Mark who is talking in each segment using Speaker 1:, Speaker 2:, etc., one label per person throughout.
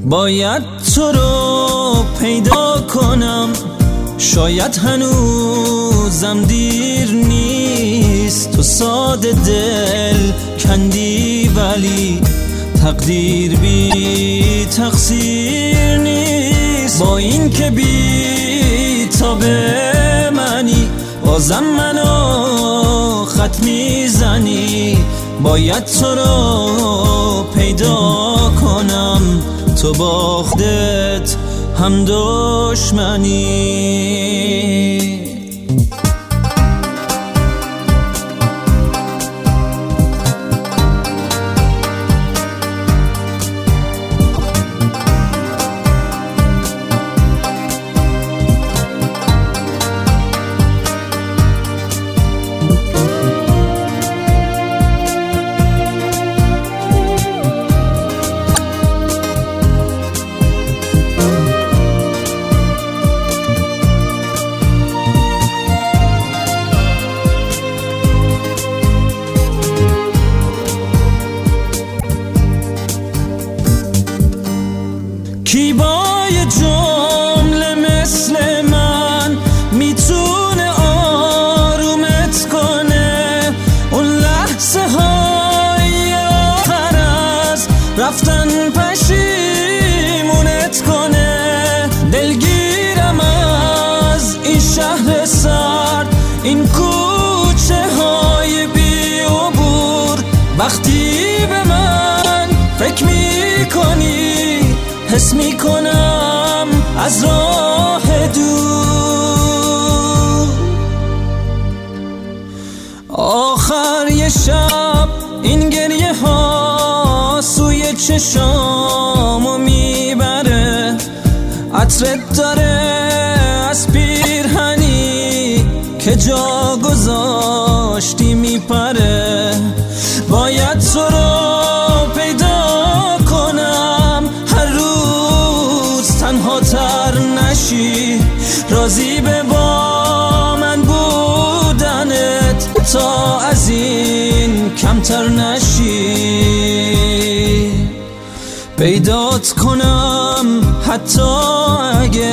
Speaker 1: باید تو رو پیدا کنم، شاید هنوزم دیر نیست. تو ساده دل کندی ولی تقدیر بی تقصیر نیست. با این که بی تاب منی بازم منو خط میزنی. باید تو رو پیدا کنم، تو با خودت هم دشمنی. کی با یه جمله مثل من میتونه آرومت کنه؟ اون لحظه های آخر از رفتن پشیمونت کنه. دلگیرم از این شهر سرد، این کوچه های بی عبور. وقتی به من فکر میکنی حس میکنم از راه دور. آخر یه شب این گریه ها سوی چشامو میبره. عطرت داره از پیرهنی که جا گذاشتی میپره. باید تو رو پیدا کنم، هر روز تنها تر نشی. راضی به با من بودنت تا از این کمتر نشی. پیدات کنم حتی اگه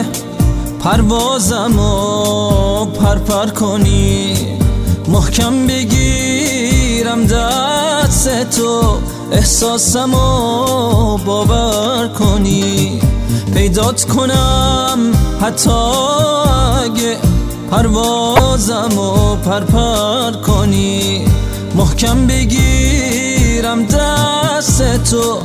Speaker 1: پروازمو پرپر کنی. محکم بگیرم دست تو، احساسمو باور کنی. پیدات کنم حتی اگه پروازمو پرپر کنی. محکم بگیرم دست تو،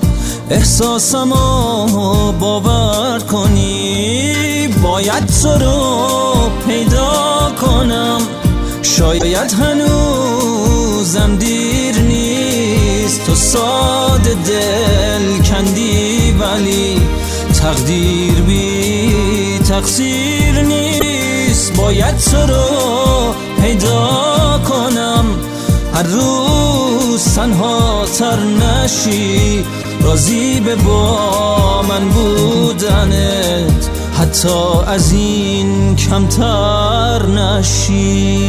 Speaker 1: احساسمو باور کنی. باید تو رو پیدا کنم، شاید هنوزم دیر نیست. تو ساده دل کندی ولی تقدیر بی تقصیر نیست. باید تو رو پیدا کنم، هر روز تنها تر نشی. راضی به با من بودنت حتی از این کمتر نشی.